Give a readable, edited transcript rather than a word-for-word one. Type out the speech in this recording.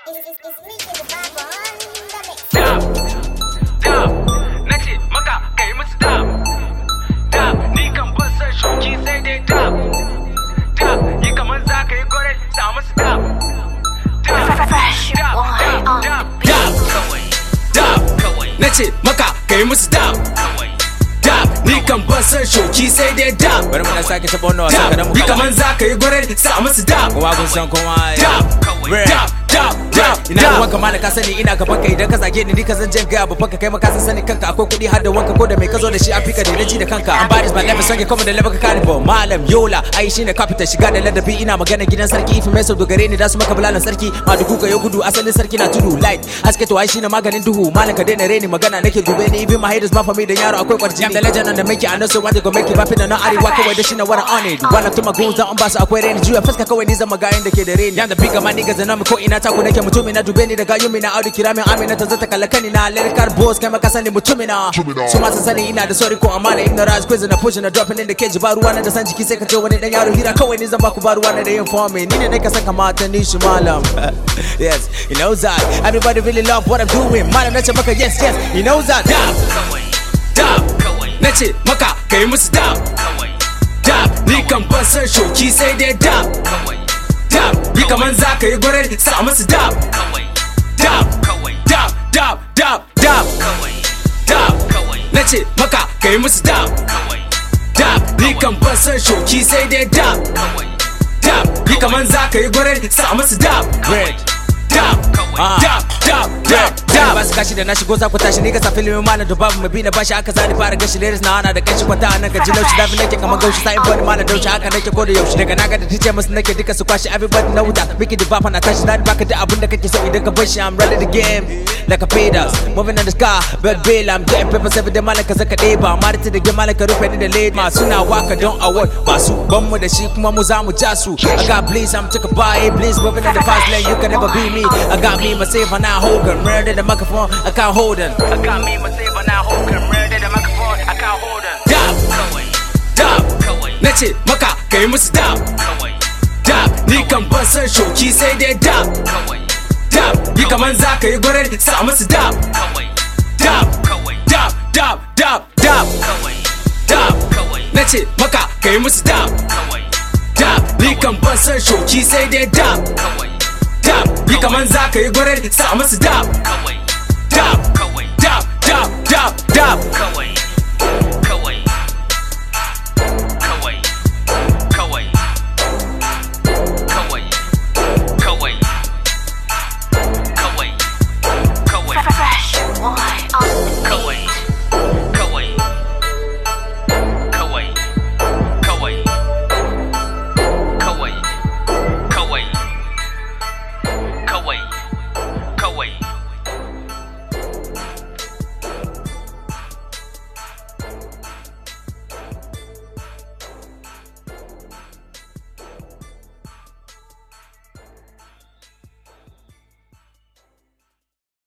It's me to the Bible on the mix. Dab, dab, nace maka kai musu dab, dab, ni kan ban san shoki sai dai dab, dab, yi kaman za ka yi gore sa musu dab, dab, dab, dab, dab, nace maka kai musu dab, dab, ni kan ban san shoki sai dai dab. Bari mu dan sake taɓa wannan wasan kadan mu Yi kaman za ka yi gore sa musu dab, kuma kun san kuma dab, dab, dab, dab, ina ruwan ka mana ka sani ina gaban ka idan ka zage ni ka zan jan ga babban ka kai maka san sani kanka akwai kudi har da wanka ko da mai ka zo da shi Africa da naji da kanka an bodies my level song ya kuma da level ka carnival malam yola ai shine capital shiga da ladabi ina magana gidan sarki ifi mai sau dogare ni da su maka bulalan sarki ma duku ka yo gudu asalin sarki na tudu light haske to ai shine maganin duhu malam ka daina reni magana nake dube ni even my haters ma for me da yaro akwai kwarjini the legend and the make it I know so want to go make it rapping na arewa kawai da shi na wara on it one to my goons down ba su akwai reni juya fuska kawai ni zan magayin da ke da reni yanda bigger my niggas and ko ina ta ku nake mutumi na dube ni daga yumi na audu kira min amina ta zata kallakani na lyrical boss kai maka sani mutumi na su ma sani ina da sorry ko amana ignorance quiz na push na dropping in the cage ba ruwa na da san jiki sai ka ce wani dan yaro hira kawai ni zan ba ku ba ruwa na da yin for me ni ne ka saka mata ni shi malam yes he knows that everybody really love what I'm doing malam nace maka yes he knows that dab nace maka kai musu dab ni kan ban san shoki sai dai dab yi kaman za ka yi gore sa musu dab nace maka ka yi musu dab ni kan ban san shoki sai dai dab yi kaman za ka yi gore sa musu dab ba su kashi da na shigo za ku tashi ni ga sa filimin malam da babu mai bi na bashi aka zani fara gashi lyrics na ana da kanshi kwata a nan ka ji laushi dafi nake kamar gaushi sa'in bani malam daushi haka nake ko da yaushe daga naga da tice musu nake duka su kwashi everybody na wuta miki da bafa na tashi na baka da abin da kake so idan ka bar shi I'm ready to game like a fedas moving on the sky bad bill I'm getting papers every day malam ka zaka ɗeba ma da game malam ka rufe ni da late masu na waka don award ba su ban mu da shi kuma mu za mu ja su I got bliss I'm took a buy bliss moving on the fast lane you can never be me I got me myself and I hold them murder the microphone I can't hold them I got me myself and I hold them murder the microphone I can't hold them dab nace maka kai musu dab ni kan ban san shoki sai dai dab yi kaman za ka yi gore sa musu dab nace maka kai musu dab ni kan ban san shoki sai dai dab yi kaman za ka yi gore sa musu dab